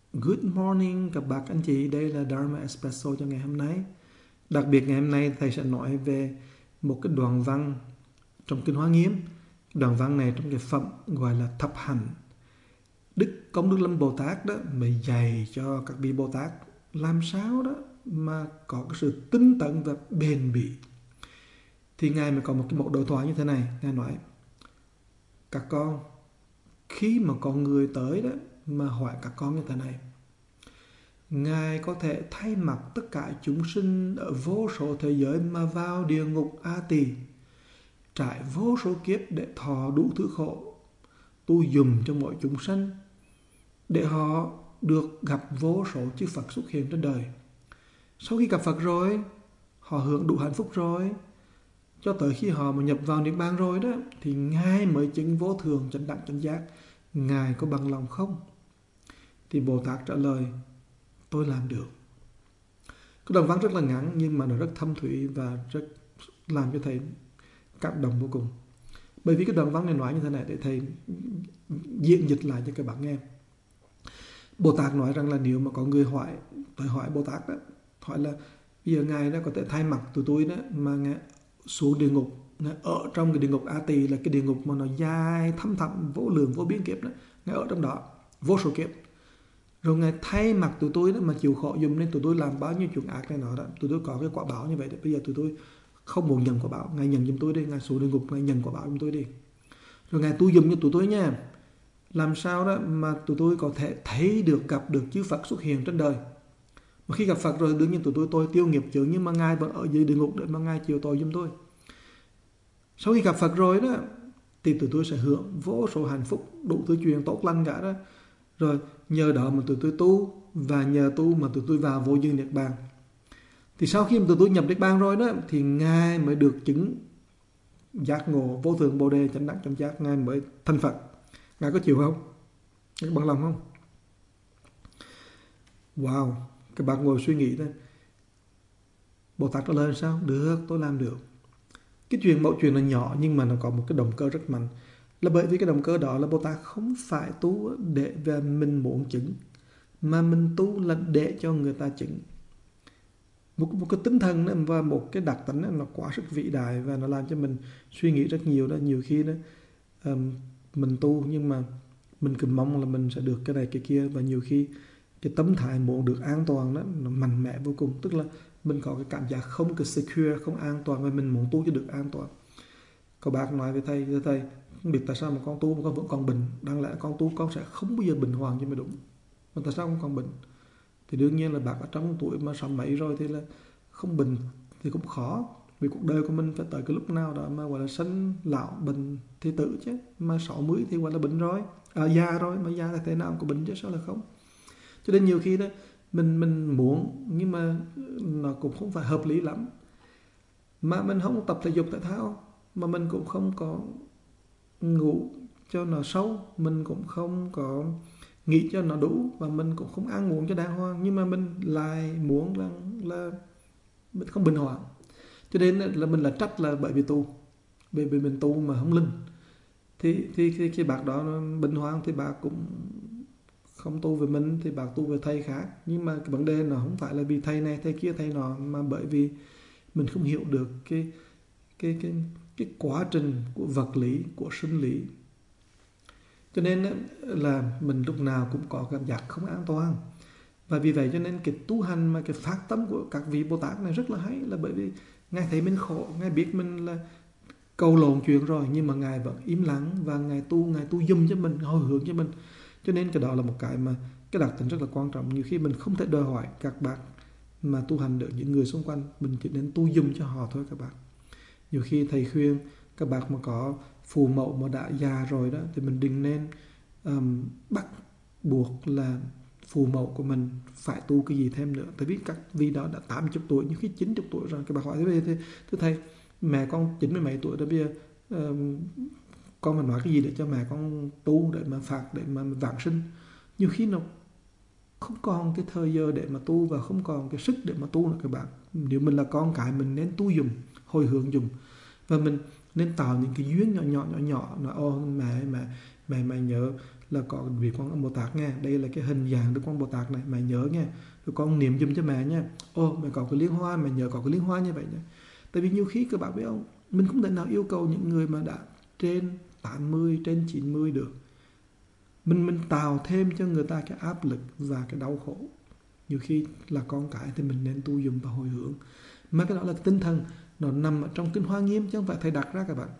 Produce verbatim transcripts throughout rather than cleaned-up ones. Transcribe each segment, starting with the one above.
Good morning các bác anh chị, đây là Dharma Espresso cho ngày hôm nay. Đặc biệt ngày hôm nay thầy sẽ nói về một cái đoạn văn trong Kinh Hoa Nghiêm. Đoạn văn này trong cái phẩm gọi là thập hạnh. Đức Công Đức Lâm Bồ Tát đó mới dạy cho các vị Bồ Tát làm sao đó mà có cái sự tinh tấn và bền bỉ. Thì Ngài mới có một cái mẫu đối thoại như thế này. Ngài nói: các con, khi mà con người tới đó mà hỏi các con như thế này: Ngài có thể thay mặt tất cả chúng sinh ở vô số thế giới mà vào địa ngục A Tỳ, trải vô số kiếp để thọ đủ thứ khổ, tu dùm cho mỗi chúng sanh, để họ được gặp vô số chư Phật xuất hiện trên đời. Sau khi gặp Phật rồi, họ hưởng đủ hạnh phúc rồi, cho tới khi họ mà nhập vào Niết Bàn rồi đó, thì Ngài mới chứng vô thường chánh đẳng chánh giác. Ngài có bằng lòng không? Thì Bồ Tát trả lời: tôi làm được. Cái đoạn văn rất là ngắn nhưng mà nó rất thâm thúy và rất làm cho thầy cảm động vô cùng. Bởi vì cái đoạn văn này nói như thế này để thầy diễn dịch lại cho các bạn nghe. Bồ Tát nói rằng là nếu mà có người hỏi, tôi hỏi Bồ Tát đó, hỏi là bây giờ Ngài đó có thể thay mặt tụi tôi đó mà Ngài xuống địa ngục, Ngài ở trong cái địa ngục A Tỳ, là cái địa ngục mà nó dài thăm thẳm vô lượng vô biên kiếp đó, Ngài ở trong đó vô số kiếp. Rồi Ngài thay mặt tụi tôi đó mà chịu khổ dùm nên tụi tôi làm bao nhiêu chuyện ác này nọ đó, tụi tôi có cái quả báo như vậy. Bây giờ tụi tôi không muốn nhận quả báo, Ngài nhận giùm tôi đi, Ngài xuống địa ngục, Ngài nhận quả báo giùm tôi đi. Rồi Ngài tu dùm cho tụi tôi nha, làm sao đó mà tụi tôi có thể thấy được, gặp được chư Phật xuất hiện trên đời. Mà khi gặp Phật rồi đương nhiên tụi tôi tôi tiêu nghiệp chướng, nhưng mà Ngài vẫn ở dưới địa ngục để mà Ngài chịu tội giùm tôi. Sau khi gặp Phật rồi đó thì tụi tôi sẽ hưởng vô số hạnh phúc, đủ thứ chuyện tốt lành cả đó. Rồi nhờ đó mà tụi tôi tu, và nhờ tu mà tụi tôi vào vô dương Niết Bàn. Thì sau khi mà tụi tôi nhập Niết Bàn rồi đó thì Ngài mới được chứng giác ngộ vô thượng Bồ Đề chánh đẳng chánh giác, Ngài mới thành Phật. Ngài có chịu không? Ngài bằng lòng không? Wow, các bạn ngồi suy nghĩ thôi. Bồ Tát trả lời sao? Được, tôi làm được. Cái chuyện mẫu chuyện là nhỏ nhưng mà nó có một cái động cơ rất mạnh. Là bởi vì cái động cơ đó là Bồ Tát không phải tu để về mình muốn chứng, mà mình tu là để cho người ta chứng. Một, một cái tinh thần đó, và một cái đặc tính đó, nó quá sức vĩ đại và nó làm cho mình suy nghĩ rất nhiều đó. Nhiều khi đó um, mình tu nhưng mà mình cứ mong là mình sẽ được cái này cái kia, và nhiều khi cái tâm thái muốn được an toàn đó nó mạnh mẽ vô cùng. Tức là mình có cái cảm giác không cái secure, không an toàn, và mình muốn tu cho được an toàn. Có bác nói với thầy, với thầy không biết tại sao mà con tu mà con vẫn còn bệnh. Đáng lẽ con tu con sẽ không bao giờ bệnh hoạn cho mới đúng, mà tại sao con còn bệnh? Thì đương nhiên là bác ở trong tuổi mà sáu mấy rồi thì là không bệnh thì cũng khó. Vì cuộc đời của mình phải tới cái lúc nào đó mà gọi là sinh lão bệnh thì tử chứ. Mà sáu mươi thì gọi là bệnh rồi, à, già rồi, mà già là thế nào có bệnh chứ sao là không. Cho nên nhiều khi đó mình mình muốn nhưng mà nó cũng không phải hợp lý lắm. Mà mình không tập thể dục thể thao, mà mình cũng không có ngủ cho nó sâu, mình cũng không có nghĩ cho nó đủ, và mình cũng không ăn uống cho đàng hoàng, nhưng mà mình lại muốn là, là mình không bình hoạn. Cho nên là mình là trách là bởi vì tu, bởi vì mình tu mà không linh. Thì, thì, thì khi bác đó bình hoạn thì bác cũng không tu về mình, thì bác tu về thầy khác. Nhưng mà cái vấn đề nó không phải là vì thầy này thầy kia thầy nọ, mà bởi vì mình không hiểu được cái cái cái cái quá trình của vật lý, của sinh lý. Cho nên là mình lúc nào cũng có cảm giác không an toàn. Và vì vậy cho nên cái tu hành mà cái phát tâm của các vị Bồ Tát này rất là hay, là bởi vì Ngài thấy mình khổ, Ngài biết mình là cầu lộn chuyện rồi, nhưng mà Ngài vẫn im lặng và Ngài tu, Ngài tu dùm cho mình, hồi hướng cho mình. Cho nên cái đó là một cái mà cái đặc tính rất là quan trọng. Nhiều khi mình không thể đòi hỏi các bạn mà tu hành được những người xung quanh, mình chỉ nên tu dùm cho họ thôi các bạn. Nhiều khi thầy khuyên các bạn mà có phù mẫu mà đã già rồi đó thì mình đừng nên um, bắt buộc là phù mẫu của mình phải tu cái gì thêm nữa. Tại vì các vị đó đã tám mươi tuổi, nhiều khi chín mươi tuổi rồi. Các bạn hỏi thế bây giờ, thưa thầy, mẹ con chín mươi mấy tuổi đó, bây giờ um, con mà nói cái gì để cho mẹ con tu, để mà phạt, để mà vãng sinh. Nhiều khi nó không còn cái thời giờ để mà tu, và không còn cái sức để mà tu nữa các bạn. Nếu mình là con cái, mình nên tu dùm, hồi hướng dùm, và mình nên tạo những cái duyên nhỏ nhỏ nhỏ nhỏ. Nó ô mẹ mẹ Mày mày nhớ là có vị Quan Âm Bồ Tát nha, đây là cái hình dạng Đức Quan Bồ Tát này, mày nhớ nha, rồi con niệm giùm cho mẹ nha. Ô mày có cái liên hoa, mày nhớ có cái liên hoa như vậy nha. Tại vì nhiều khi các bạn biết không, mình không thể nào yêu cầu những người mà đã trên tám mươi, trên chín mươi được. Mình mình tạo thêm cho người ta cái áp lực và cái đau khổ. Nhiều khi là con cái thì mình nên tu dùng và hồi hướng. Mà cái đó là cái tinh thần nó nằm ở trong Kinh Hoa Nghiêm chứ không phải thầy đặt ra các bạn.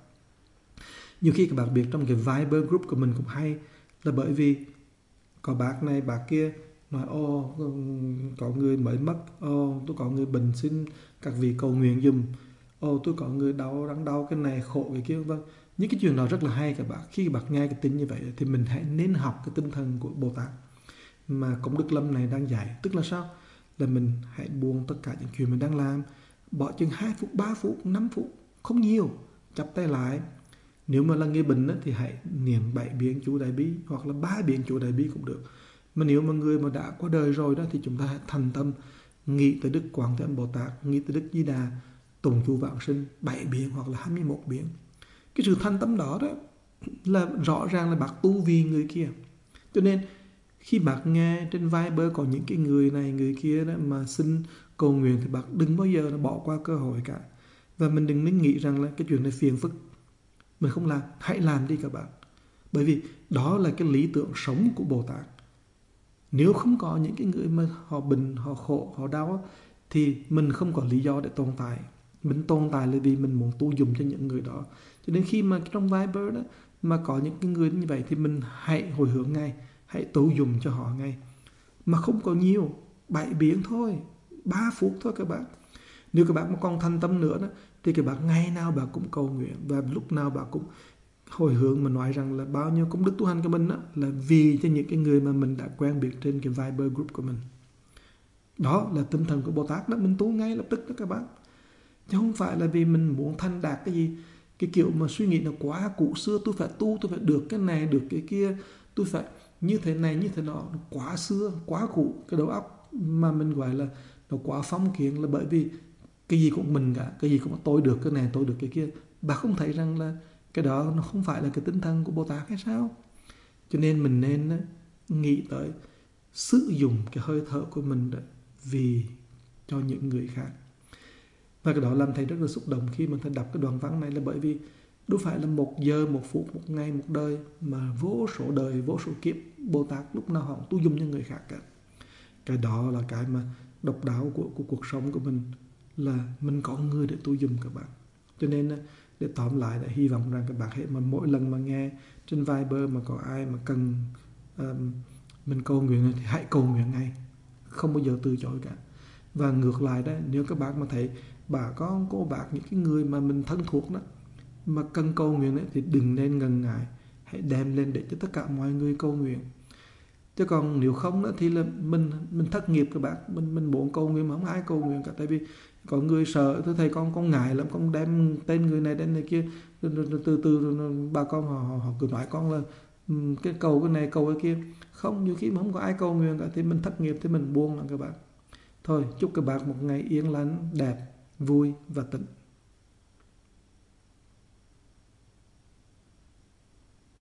Nhiều khi các bạn biết trong cái Viber group của mình cũng hay, là bởi vì có bác này bác kia nói ô có người mới mất, ô tôi có người bệnh xin các vị cầu nguyện dùm, ô tôi có người đau đang đau cái này khổ cái kia, vâng. Những cái chuyện đó rất là hay các bạn. Khi các bạn nghe cái tin như vậy thì mình hãy nên học cái tinh thần của Bồ Tát mà Công Đức Lâm này đang dạy. Tức là sao? Là mình hãy buông tất cả những chuyện mình đang làm, bỏ chừng hai phút, ba phút, năm phút, không nhiều, chắp tay lại. Nếu mà là người bệnh đó, thì hãy niệm bảy biến chú Đại Bi hoặc là ba biến chú Đại Bi cũng được. Mà nếu mà người mà đã qua đời rồi đó thì chúng ta hãy thành tâm nghĩ tới Đức Quảng Thế Âm Bồ Tát, nghĩ tới Đức Di Đà, tụng chú vãng sinh bảy biến hoặc là hai mươi mốt biến. Cái sự thành tâm đó đó là rõ ràng là bác tu vì người kia. Cho nên khi bác nghe trên Viber có những cái người này người kia đó mà xin cầu nguyện thì bác đừng bao giờ bỏ qua cơ hội cả. Và mình đừng nên nghĩ rằng là cái chuyện này phiền phức, mình không làm. Hãy làm đi các bạn. Bởi vì đó là cái lý tưởng sống của Bồ Tát. Nếu không có những cái người mà họ bệnh, họ khổ, họ đau thì mình không có lý do để tồn tại. Mình tồn tại là vì mình muốn tu dùng cho những người đó. Cho nên khi mà trong Viber đó mà có những cái người như vậy thì mình hãy hồi hướng ngay, hãy tu dùng cho họ ngay. Mà không có nhiều, bảy biến thôi, ba phút thôi các bạn. Nếu các bạn mà còn thành tâm nữa đó thì các bạn ngày nào bạn cũng cầu nguyện và lúc nào bạn cũng hồi hướng mà nói rằng là bao nhiêu công đức tu hành của mình đó, là vì cho những cái người mà mình đã quen biết trên cái Viber group của mình. Đó là tinh thần của Bồ Tát đó, mình tu ngay lập tức đó các bạn. Chứ không phải là vì mình muốn thành đạt cái gì, cái kiểu mà suy nghĩ nó quá cũ xưa, tôi phải tu, tôi phải được cái này, được cái kia, tôi phải như thế này, như thế nọ, quá xưa, quá cũ. Cái đầu óc mà mình gọi là nó quá phong kiến, là bởi vì cái gì cũng mình cả, cái gì cũng tôi được cái này, tôi được cái kia. Bà không thấy rằng là cái đó nó không phải là cái tinh thần của Bồ Tát hay sao? Cho nên mình nên nghĩ tới sử dụng cái hơi thở của mình vì cho những người khác. Và cái đó làm thầy rất là xúc động khi mà thầy đọc cái đoạn văn này, là bởi vì đâu phải là một giờ, một phút, một ngày, một đời, mà vô số đời, vô số kiếp Bồ Tát lúc nào họ tu dùng cho người khác cả. Cái đó là cái mà độc đáo của, của cuộc sống của mình, là mình có người để tu dùng các bạn. Cho nên để tóm lại là hy vọng rằng các bạn hãy mà mỗi lần mà nghe trên Viber mà có ai mà cần um, mình cầu nguyện thì hãy cầu nguyện ngay, không bao giờ từ chối cả. Và ngược lại đó, nếu các bạn mà thấy bà con, cô bác, những cái người mà mình thân thuộc đó mà cần cầu nguyện ấy, thì đừng nên ngần ngại, hãy đem lên để cho tất cả mọi người cầu nguyện. Chứ còn nếu không đó, thì là mình mình thất nghiệp các bạn, mình mình muốn cầu nguyện mà không ai cầu nguyện cả. Tại vì có người sợ, tôi thấy con con ngại lắm, con đem tên người này tên này kia, từ từ, từ bà con họ, họ họ cứ nói con là cái cầu cái này cầu cái kia. Không, nhiều khi mà không có ai cầu nguyện cả thì mình thất nghiệp thì mình buông lắm các bạn. Thôi chúc các bạn một ngày yên lành, đẹp, vui và tịnh.